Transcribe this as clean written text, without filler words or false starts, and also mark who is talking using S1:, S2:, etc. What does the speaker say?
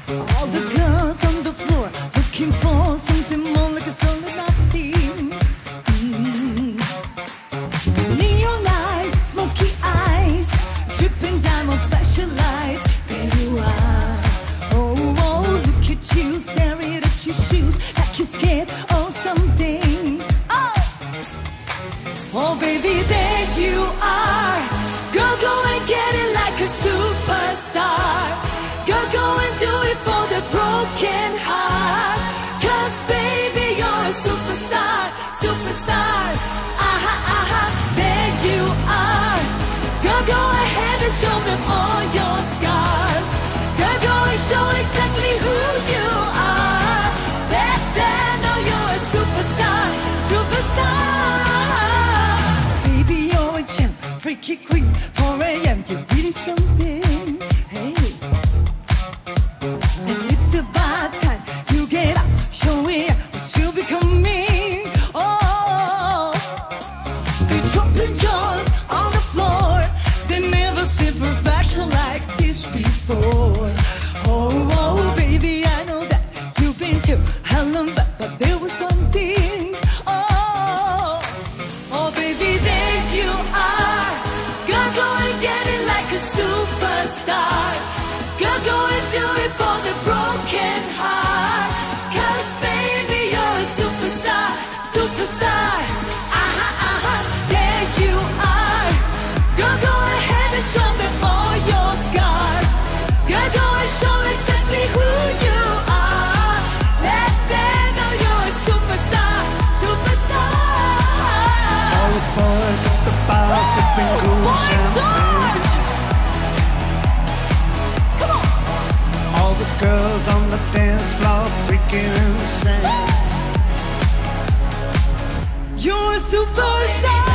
S1: All the girls on the floor looking for something more like a solid nothing. Neon light, smoky eyes, dripping diamond flashing lights. There you are. Oh, oh, look at you staring at your shoes like you're scared of something. Oh, oh, baby, there you are. Girl, go and get it like a superstar. Girl, go and do it for the broken heart. 'Cause baby, you're a superstar, superstar. Aha, aha, there you are. Girl, go ahead and show them all your scars. Girl, go and show exactly who you are. Let them know you're a superstar, superstar. Baby, you're a champ, freaky queen, 4 a.m. You're really something. Hey, and it's about time you get up, show it what you becoming. Oh, they're dropping jaws on the floor. They never seen perfection like this before. Oh, oh, baby, I know that you've been to hell and back, but there was one thing. Oh, oh, baby, there you are. Girl, go and get it like a superstar. Girl, go and do it for the broken heart. 'Cause baby, you're a superstar, superstar. Aha, aha, there you are. Girl, go ahead and show them all your scars. Girl, go and show exactly who you are. Let them know you're a superstar, superstar.
S2: All the boys at the bar sipping cool
S1: Boy
S2: champagne.
S1: George! Come on!
S2: All the girls on the dance floor freaking insane.
S1: You're a superstar.